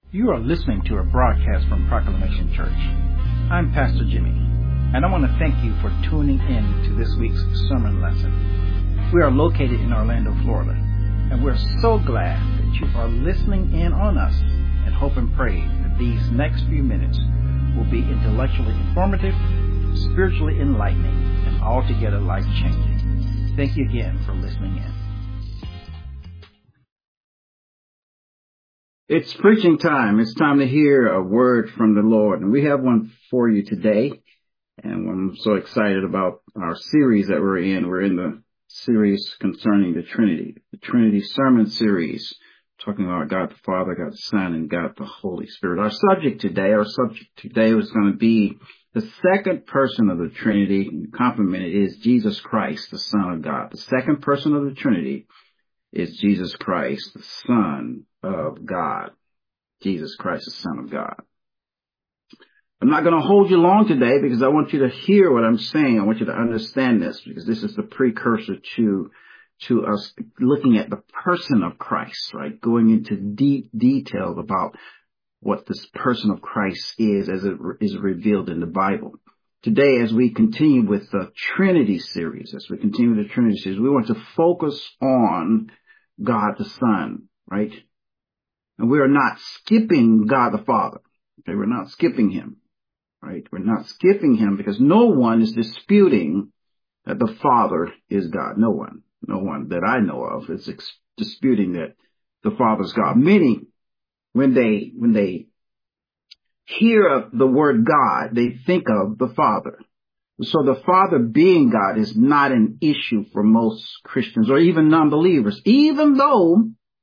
You are listening to a broadcast from Proclamation Church. I'm Pastor Jimmy, and I want to thank you for tuning in to this week's sermon lesson. We are located in Orlando, Florida, and we're so glad that you are listening in on us and hope and pray that these next few minutes will be intellectually informative, spiritually enlightening, and altogether life-changing. Thank you again for listening in. It's preaching time. It's time to hear a word from the Lord. And we have one for you today. And I'm so excited about our series that we're in. We're in the series concerning the Trinity Sermon Series, talking about God the Father, God the Son, and God the Holy Spirit. Our subject today is going to be the second person of the Trinity. And complemented is Jesus Christ, the Son of God. The second person of the Trinity is Jesus Christ, the Son of God. Jesus Christ, the Son of God. I'm not going to hold you long today because I want you to hear what I'm saying. I want you to understand this because this is the precursor to us looking at the person of Christ, right? Going into deep details about what this person of Christ is as it is revealed in the Bible. Today, as we continue with the Trinity series, we want to focus on God the Son, right? And we are not skipping God the Father. Okay, we're not skipping him, right? We're not skipping him because no one is disputing that the Father is God. No one that I know of is disputing that the Father is God. Many, when they hear of the word God, they think of the Father. So the Father being God is not an issue for most Christians or even non-believers, even though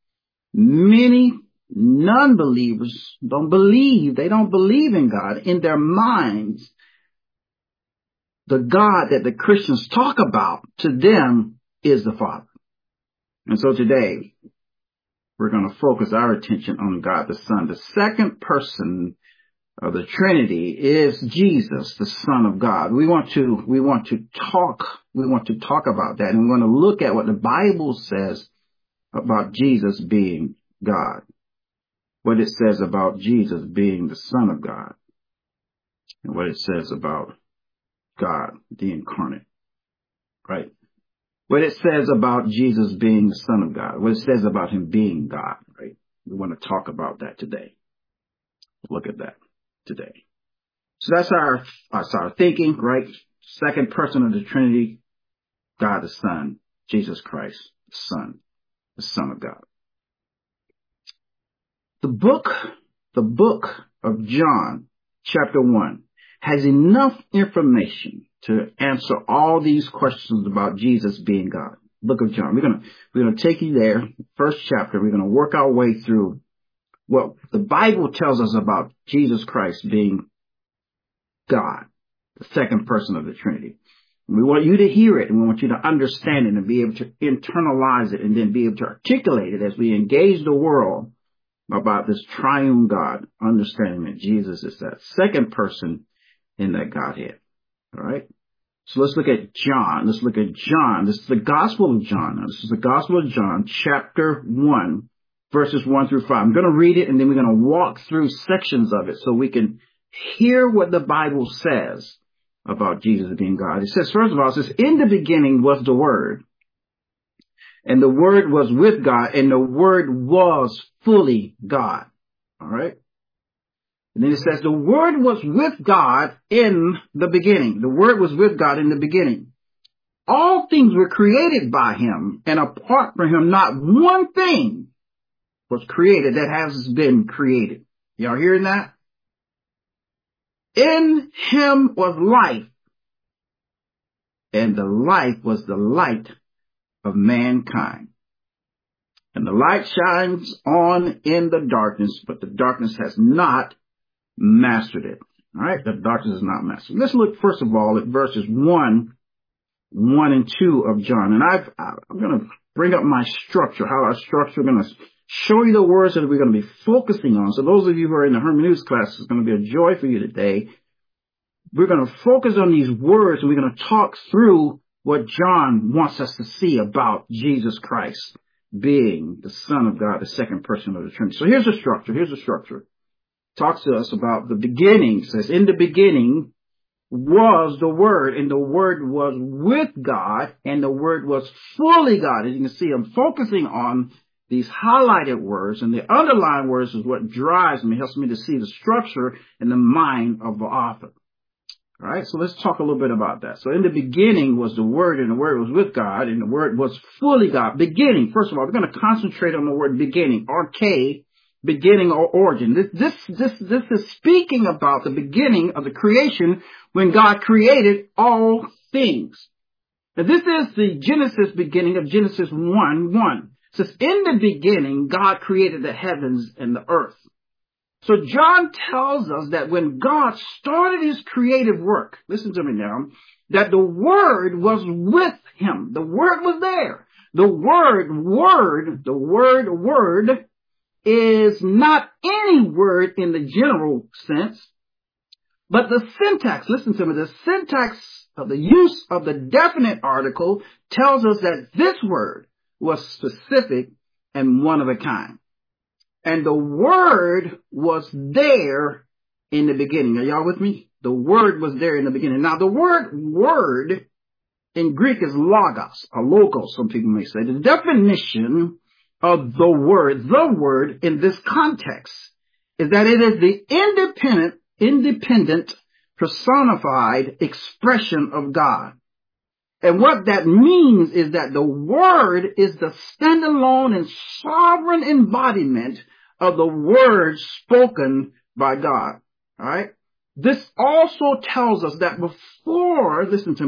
many non-believers don't believe in God. In their minds, the God that the Christians talk about to them is the Father. And so today, we're going to focus our attention on God the Son. The second person of the Trinity is Jesus, the Son of God. We want to talk about that, and we want to look at what the Bible says about Jesus being God. What it says about Jesus being the Son of God, and what it says about God, the incarnate, right? What it says about Jesus being the Son of God, what it says about him being God, right? We want to talk about that today. Look at that today. So that's our thinking, right? Second person of the Trinity, God the Son, Jesus Christ, the Son of God. The book of John, chapter 1, has enough information to answer all these questions about Jesus being God. Book of John. We're gonna take you there. First chapter. We're gonna work our way through what the Bible tells us about Jesus Christ being God, the second person of the Trinity. We want you to hear it, and we want you to understand it and be able to internalize it and then be able to articulate it as we engage the world about this triune God, understanding that Jesus is that second person in that Godhead. All right? So let's look at John. This is the Gospel of John. Now, this is the Gospel of John, chapter 1, verses 1 through 5. I'm going to read it, and then we're going to walk through sections of it so we can hear what the Bible says about Jesus being God. It says, first of all, in the beginning was the Word, and the Word was with God, and the Word was fully God. All right? And then it says, the Word was with God in the beginning. The Word was with God in the beginning. All things were created by him, and apart from him, not one thing was created that has been created. Y'all hearing that? In him was life, and the life was the light of mankind. And the light shines on in the darkness, but the darkness has not mastered it. All right? The darkness has not mastered it. Let's look first of all at verses 1 and 2 of John. And I'm going to bring up my structure, how our structure, we're going to show you the words that we're going to be focusing on. So those of you who are in the hermeneutics class, it's going to be a joy for you today. We're going to focus on these words, and we're going to talk through what John wants us to see about Jesus Christ being the Son of God, the second person of the Trinity. So here's the structure. talks to us about the beginning. It says, in the beginning was the Word, and the Word was with God, and the Word was fully God. As you can see, I'm focusing on these highlighted words, and the underlined words is what drives me, helps me to see the structure and the mind of the author. All right, so let's talk a little bit about that. So in the beginning was the Word, and the Word was with God, and the Word was fully God. Beginning, first of all, we're going to concentrate on the word beginning, arche, beginning or origin. This is speaking about the beginning of the creation when God created all things. Now, this is the Genesis beginning of Genesis 1:1. It says, in the beginning, God created the heavens and the earth. So John tells us that when God started his creative work, listen to me now, that the Word was with him. The Word was there. The word is not any word in the general sense, but the syntax, listen to me, the syntax of the use of the definite article tells us that this word was specific and one of a kind. And the Word was there in the beginning. Are y'all with me? The Word was there in the beginning. Now, the word in Greek is logos, or logos, some people may say. The definition of the word in this context is that it is the independent personified expression of God. And what that means is that the Word is the standalone and sovereign embodiment of the words spoken by God. All right. This also tells us that before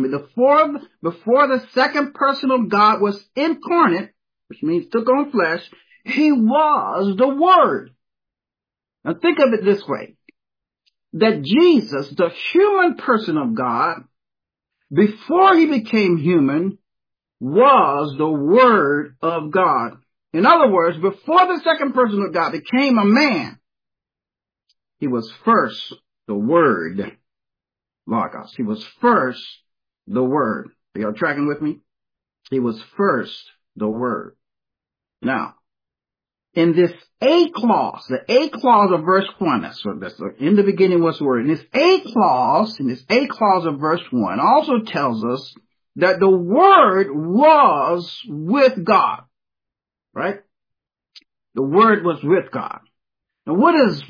the second person of God was incarnate, which means took on flesh, he was the Word. Now think of it this way, that Jesus, the human person of God, before he became human, was the Word of God. In other words, before the second person of God became a man, he was first the Word, logos. He was first the Word. Are y'all tracking with me? He was first the Word. Now, in this A clause, the A clause of verse 1, that's in the beginning was the Word. In this A clause of verse 1 also tells us that the Word was with God. Right? The Word was with God. Now what does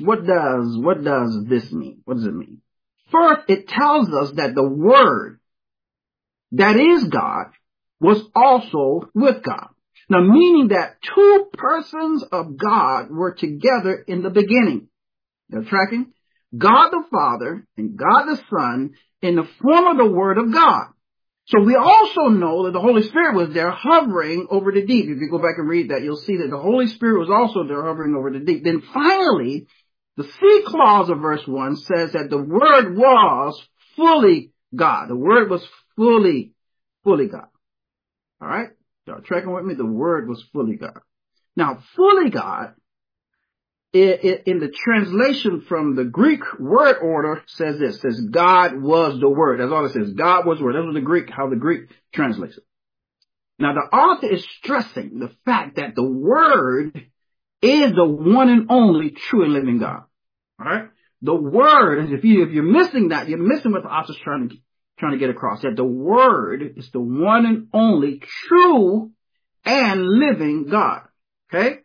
this mean? What does it mean? First, it tells us that the Word, that is God, was also with God. Now, meaning that two persons of God were together in the beginning. They're tracking? God the Father and God the Son in the form of the Word of God. So we also know that the Holy Spirit was there hovering over the deep. If you go back and read that, you'll see that the Holy Spirit was also there hovering over the deep. Then finally, the C clause of verse 1 says that the Word was fully God. The Word was fully God. All right? Y'all tracking with me? The Word was fully God. Now, fully God, in the translation from the Greek word order, says this, says God was the Word. That's all it says. God was the Word. That's how the Greek translates it. Now, the author is stressing the fact that the Word is the one and only true and living God. All right? The Word, if you're missing that, you're missing what the author's trying to get across, that the Word is the one and only true and living God. Okay?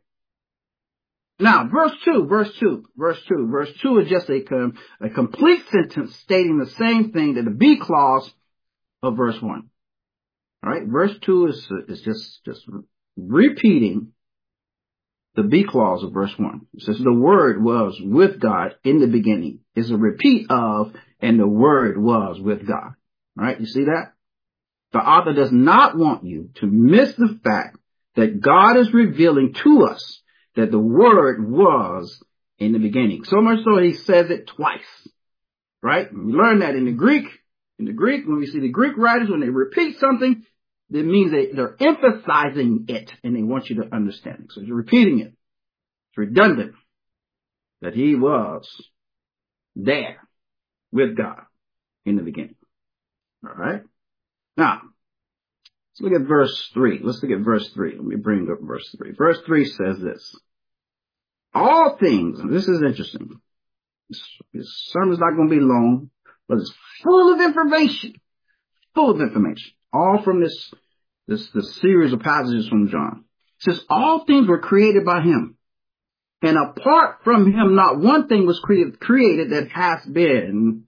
Now, verse 2 is just a complete sentence stating the same thing that the B clause of verse 1. All right? Verse 2 is just repeating the B clause of verse 1. It says the Word was with God in the beginning. It's a repeat of, and the Word was with God. All right? You see that? The author does not want you to miss the fact that God is revealing to us that the Word was in the beginning. So much so he says it twice. Right? We learn that in the Greek. In the Greek, when we see the Greek writers, when they repeat something, that means they're emphasizing it and they want you to understand it. So you're repeating it. It's redundant that he was there with God in the beginning. All right? Now, let's look at verse 3. Let me bring up verse 3. Verse 3 says this. All things, and this is interesting. This sermon's not going to be long, but it's full of information. Full of information. All from this series of passages from John. It says, all things were created by him. And apart from him, not one thing was created that has been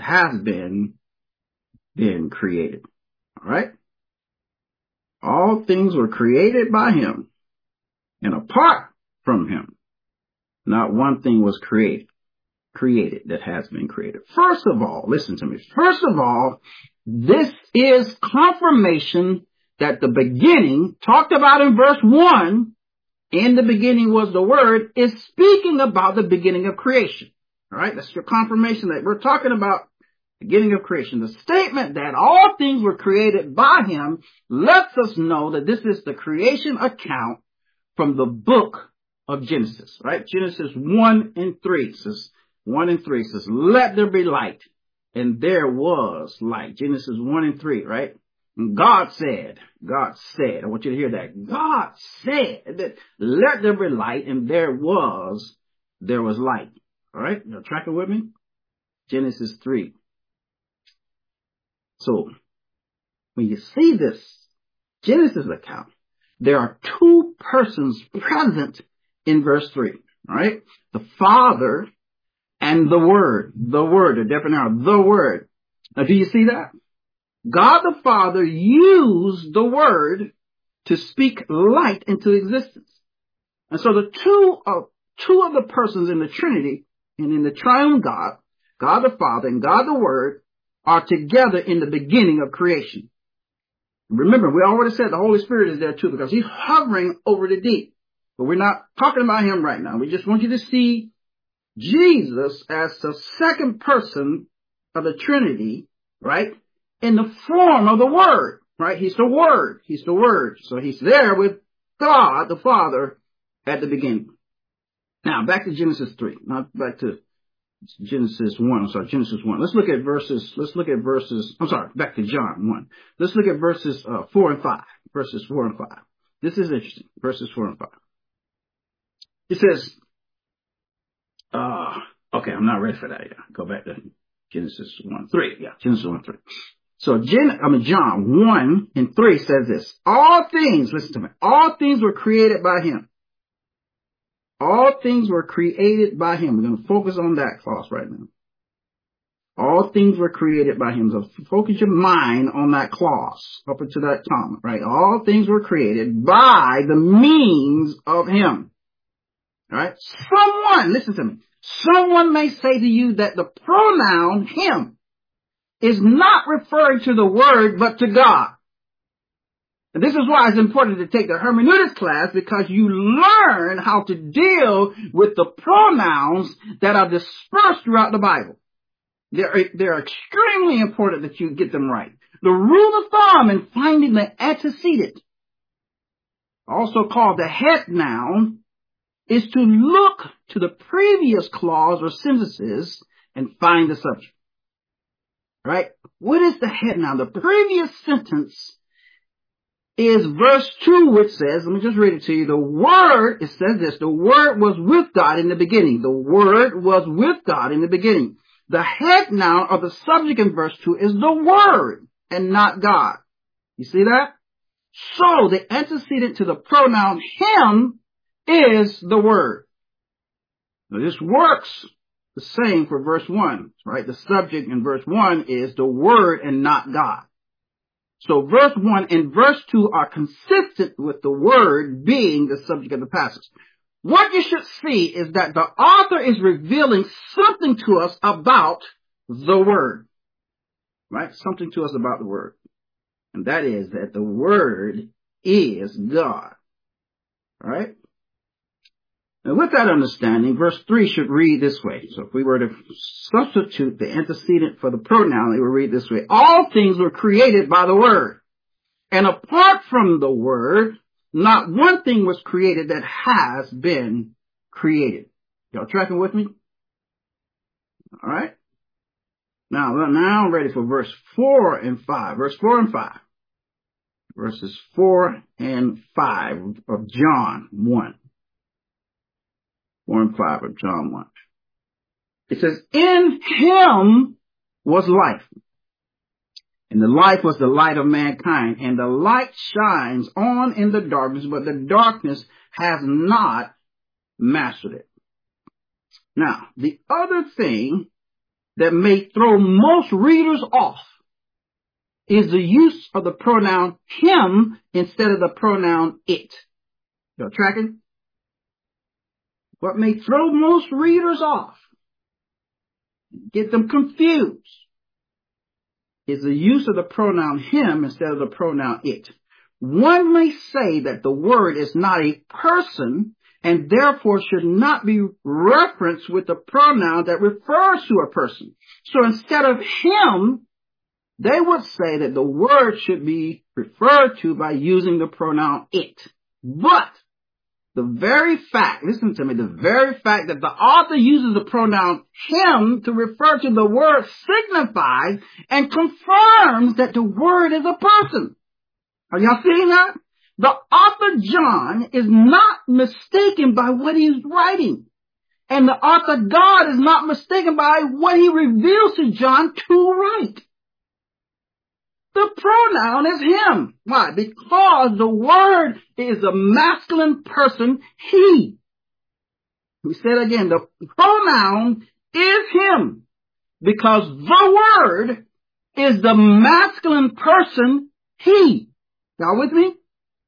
created. All right? All things were created by him. And apart from him, not one thing was created that has been created. First of all, listen to me. First of all, this is confirmation that the beginning, talked about in verse 1, in the beginning was the Word, is speaking about the beginning of creation. All right? That's your confirmation that we're talking about beginning of creation. The statement that all things were created by him lets us know that this is the creation account from the book of Genesis, right? Genesis 1 and 3 says, 1 and 3 says, let there be light. And there was light. Genesis 1 and 3, right? And God said, I want you to hear that. God said that let there be light, and there was light. All right? You're tracking with me? Genesis 3. So, when you see this Genesis account, there are two persons present in verse 3. All right? The Father and the Word. The Word, a different arrow. The Word. Now, do you see that? God the Father used the Word to speak light into existence. And so the two of the persons in the Trinity and in the triune God, God the Father and God the Word, are together in the beginning of creation. Remember, we already said the Holy Spirit is there too because he's hovering over the deep. But we're not talking about him right now. We just want you to see Jesus as the second person of the Trinity, right? In the form of the Word, right? He's the Word. He's the Word. So he's there with God, the Father, at the beginning. Now, back to Genesis 3. Not back to Genesis 1. Genesis 1. Let's look at verses, back to John 1. Let's look at verses 4 and 5. Verses 4 and 5. This is interesting. Verses 4 and 5. It says, okay, I'm not ready for that yet. Go back to Genesis 1:3. Yeah, Genesis 1:3. So John 1 and 3 says this. All things, listen to me, all things were created by him. All things were created by him. We're going to focus on that clause right now. All things were created by him. So focus your mind on that clause up into that comma, right? All things were created by the means of him. All right? Someone, listen to me. Someone may say to you that the pronoun him is not referring to the Word, but to God. And this is why it's important to take the hermeneutics class, because you learn how to deal with the pronouns that are dispersed throughout the Bible. They're extremely important that you get them right. The rule of thumb in finding the antecedent, also called the head noun, is to look to the previous clause or sentences and find the subject. Right? What is the head noun? The previous sentence is verse 2, which says, let me just read it to you. The Word, it says this, the Word was with God in the beginning. The Word was with God in the beginning. The head noun or the subject in verse 2 is the Word and not God. You see that? So the antecedent to the pronoun him is the Word. Now this works the same for verse 1, right? The subject in verse 1 is the Word and not God. So verse 1 and verse 2 are consistent with the Word being the subject of the passage. What you should see is that the author is revealing something to us about the Word, right? Something to us about the Word. And that is that the Word is God, all right? Now, with that understanding, verse 3 should read this way. So if we were to substitute the antecedent for the pronoun, it would read this way. All things were created by the Word. And apart from the Word, not one thing was created that has been created. Y'all tracking with me? All right. Now I'm ready for verse 4 and 5. Verse 4 and 5. Verses 4 and 5 of John 1. 4 and 5 of John 1. It says, in him was life. And the life was the light of mankind. And the light shines on in the darkness, but the darkness has not mastered it. Now, the other thing that may throw most readers off is the use of the pronoun him instead of the pronoun it. Y'all tracking? What may throw most readers off, get them confused, is the use of the pronoun him instead of the pronoun it. One may say that the word is not a person and therefore should not be referenced with the pronoun that refers to a person. So instead of him, they would say that the word should be referred to by using the pronoun it. But the very fact, listen to me, the very fact that the author uses the pronoun him to refer to the word signifies and confirms that the word is a person. Are y'all seeing that? The author John is not mistaken by what he is writing. And the author God is not mistaken by what he reveals to John to write. The pronoun is him. Why? Because the word is a masculine person, he. We say it again, the pronoun is him. Because the word is the masculine person, he. Y'all with me?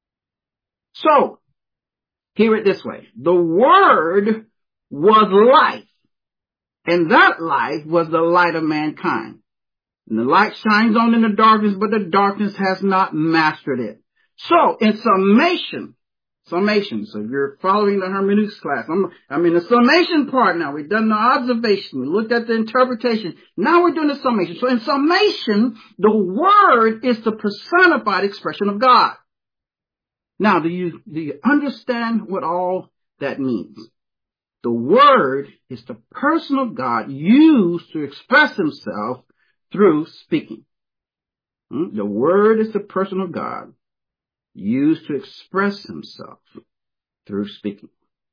So, hear it this way. The word was life. And that life was the light of mankind. And the light shines on in the darkness, but the darkness has not mastered it. So, in summation, so if you're following the hermeneutics class, I'm in the summation part now. We've done the observation. We looked at the interpretation. Now we're doing the summation. So in summation, the word is the personified expression of God. Now, do you understand what all that means? The word is the person of God used to express himself through speaking. The word is the person of God used to express himself through speaking.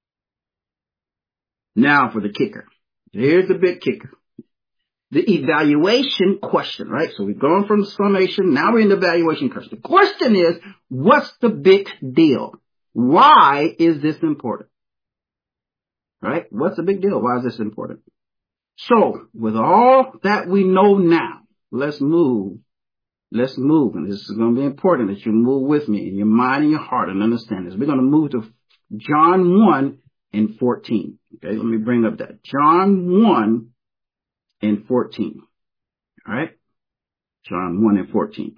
Now for the kicker. Here's the big kicker. The evaluation question, right? So we've gone from the summation, now we're in the evaluation question. The question is, what's the big deal? Why is this important? Right? What's the big deal? Why is this important? So, with all that we know now, let's move. And this is going to be important that you move with me in your mind and your heart and understand this. We're going to move to John 1 and 14. Okay, let me bring up that. John 1 and 14. All right? John 1 and 14.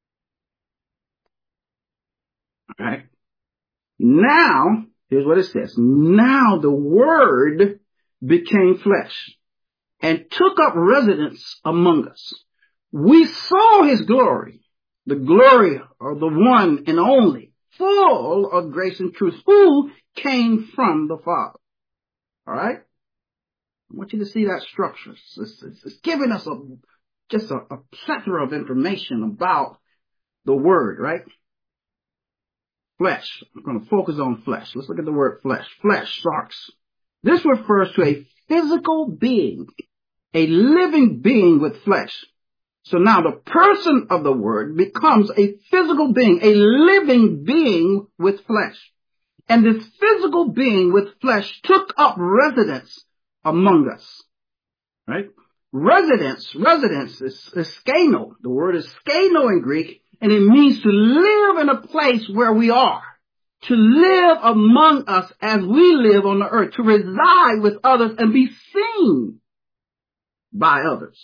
All right? Now, here's what it says. Now the Word became flesh and took up residence among us. We saw his glory, the glory of the one and only, full of grace and truth, who came from the Father. All right? I want you to see that structure. It's giving us just a plethora of information about the Word, right? Flesh. I'm going to focus on flesh. Let's look at the word flesh. Flesh, sarx. This refers to a physical being, a living being with flesh. So now the person of the word becomes a physical being, a living being with flesh. And this physical being with flesh took up residence among us. Right? Residence is skeno. The word is skeno in Greek, and it means to live in a place where we are. To live among us as we live on the earth. To reside with others and be seen by others.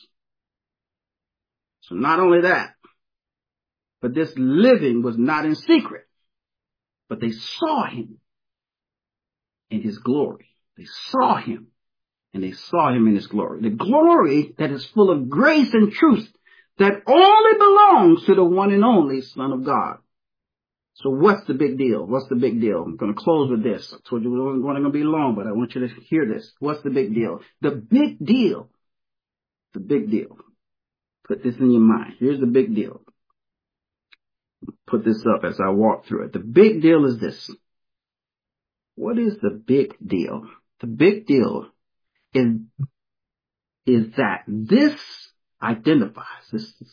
So not only that, but this living was not in secret, but they saw him in his glory. They saw him, and they saw him in his glory. The glory that is full of grace and truth that only belongs to the one and only Son of God. So what's the big deal? What's the big deal? I'm going to close with this. I told you it wasn't going to be long, but I want you to hear this. What's the big deal? The big deal. Put this in your mind. Here's the big deal. Put this up as I walk through it. The big deal is this. What is the big deal? The big deal is is that this identifies, this is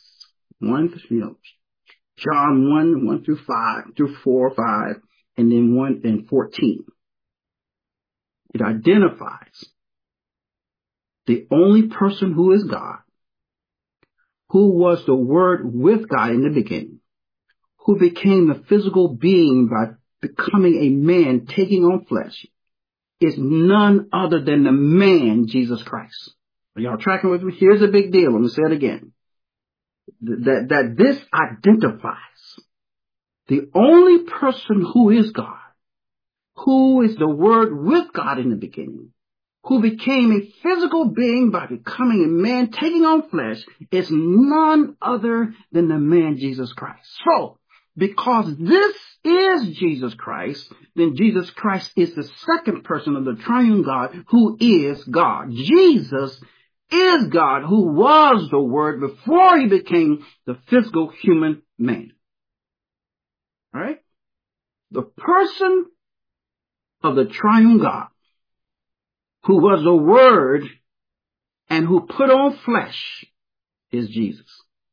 John 1 through 4, 5, and then 1 and 14. It identifies the only person who is God, who was the Word with God in the beginning, who became a physical being by becoming a man, taking on flesh, is none other than the man, Jesus Christ. Are y'all tracking with me? Here's a big deal. Let me say it again. That this identifies the only person who is God, who is the Word with God in the beginning, who became a physical being by becoming a man, taking on flesh, is none other than the man Jesus Christ. So, because this is Jesus Christ, then Jesus Christ is the second person of the triune God who is God. Jesus is God, who was the Word before he became the physical human man. All right? The person of the triune God, who was the Word and who put on flesh, is Jesus.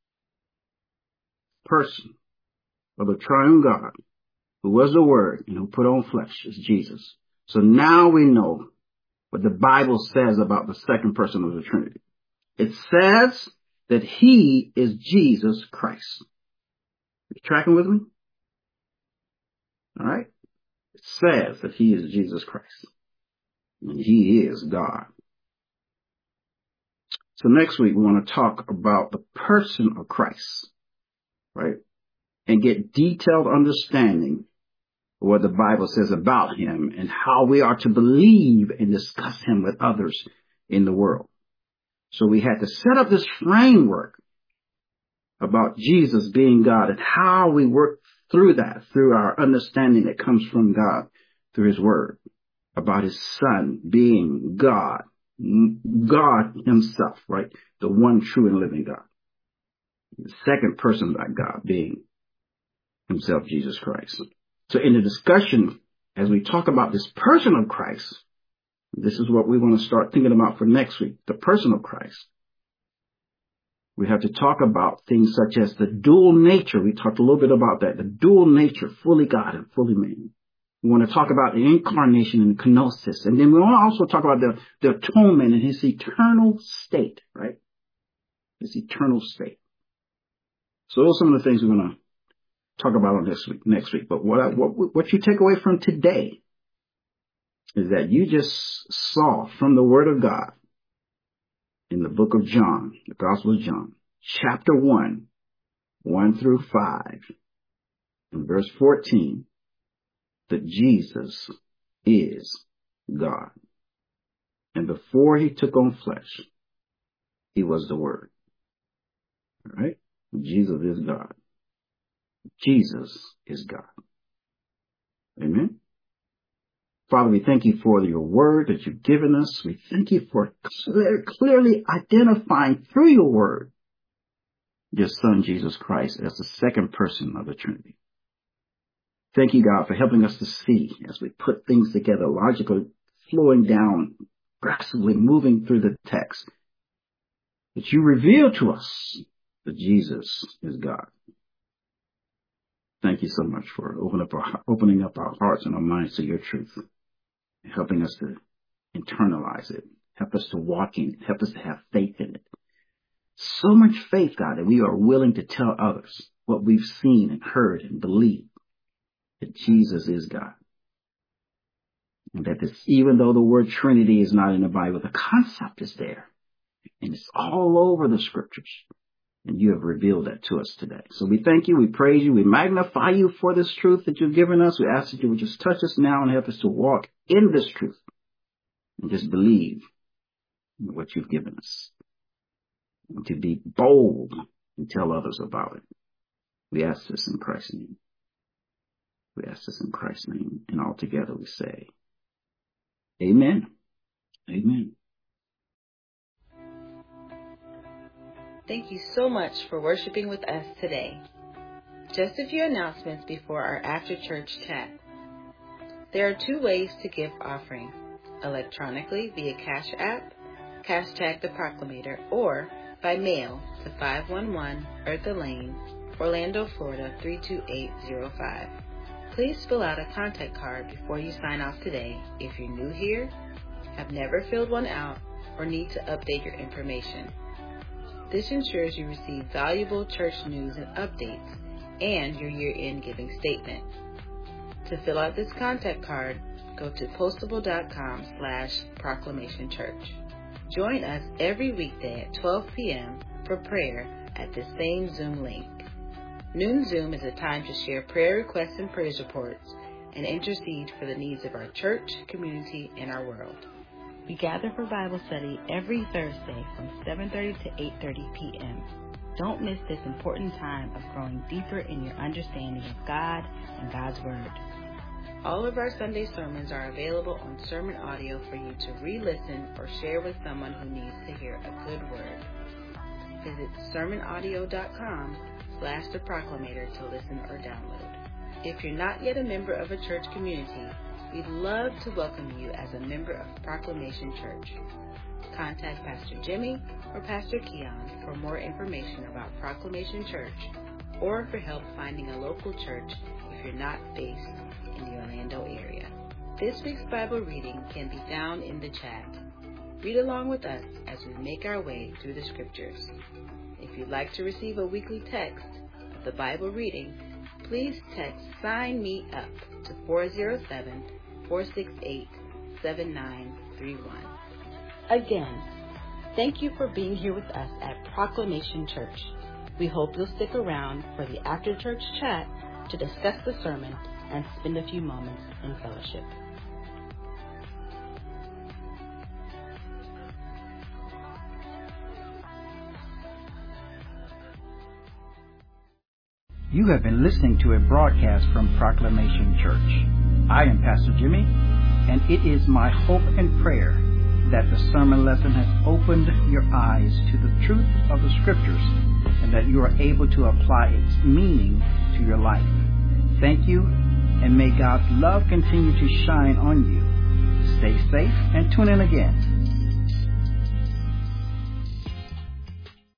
Person of the triune God, who was the Word and who put on flesh, is Jesus. So now we know what the Bible says about the second person of the Trinity. It says that he is Jesus Christ. You tracking with me? All right? It says that he is Jesus Christ. And he is God. So next week we want to talk about the person of Christ, right? And get detailed understanding of what the Bible says about him and how we are to believe and discuss him with others in the world. So we had to set up this framework about Jesus being God and how we work through that, through our understanding that comes from God through his word, about his son being God, God himself, right? The one true and living God. The second person of God being himself, Jesus Christ. So in the discussion, as we talk about this person of Christ, this is what we want to start thinking about for next week, the person of Christ. We have to talk about things such as the dual nature. We talked a little bit about that, the dual nature, fully God and fully man. We want to talk about the incarnation and kenosis. And then we want to also talk about the atonement and his eternal state, right? His eternal state. So those are some of the things we're going to talk about on next week. But what you take away from today is that you just saw from the Word of God in the book of John, the Gospel of John, chapter 1, 1 through 5, and verse 14, that Jesus is God. And before he took on flesh, he was the Word. All right? Jesus is God. Jesus is God. Amen? Father, we thank you for your word that you've given us. We thank you for clearly identifying through your word your Son, Jesus Christ, as the second person of the Trinity. Thank you, God, for helping us to see as we put things together, logically flowing down, progressively moving through the text, that you reveal to us that Jesus is God. Thank you so much for opening up our hearts and our minds to your truth, and helping us to internalize it, help us to walk in it, help us to have faith in it. So much faith, God, that we are willing to tell others what we've seen and heard and believed, that Jesus is God. And that this, even though the word Trinity is not in the Bible, the concept is there. And it's all over the scriptures. And you have revealed that to us today. So we thank you, we praise you, we magnify you for this truth that you've given us. We ask that you would just touch us now and help us to walk in this truth and just believe in what you've given us. And to be bold and tell others about it. We ask this in Christ's name. We ask this in Christ's name. And all together we say, amen. Amen. Thank you so much for worshiping with us today. Just a few announcements before our after-church chat. There are 2 ways to give offering: electronically via Cash App hashtag The Proclamator, or by mail to 511 Eartha Lane, Orlando, Florida 32805. Please fill out a contact card before you sign off today if you're new here, have never filled one out, or need to update your information. This ensures you receive valuable church news and updates and your year-end giving statement. To fill out this contact card, go to postable.com/proclamationchurch. Join us every weekday at 12 p.m. for prayer at the same Zoom link. Noon Zoom is a time to share prayer requests and praise reports and intercede for the needs of our church, community, and our world. We gather for Bible study every Thursday from 7:30 to 8:30 p.m. Don't miss this important time of growing deeper in your understanding of God and God's Word. All of our Sunday sermons are available on sermon audio for you to re-listen or share with someone who needs to hear a good word. Visit sermonaudio.com/The Proclamator to listen or download. If you're not yet a member of a church community, we'd love to welcome you as a member of Proclamation Church. Contact Pastor Jimmy or Pastor Keon for more information about Proclamation Church or for help finding a local church if you're not based in the Orlando area. This week's Bible reading can be found in the chat. Read along with us as we make our way through the scriptures. If you'd like to receive a weekly text of the Bible reading, please text Sign Me Up to 407-468-7931. Again, thank you for being here with us at Proclamation Church. We hope you'll stick around for the after-church chat to discuss the sermon and spend a few moments in fellowship. You have been listening to a broadcast from Proclamation Church. I am Pastor Jimmy, and it is my hope and prayer that the sermon lesson has opened your eyes to the truth of the Scriptures and that you are able to apply its meaning to your life. Thank you, and may God's love continue to shine on you. Stay safe and tune in again.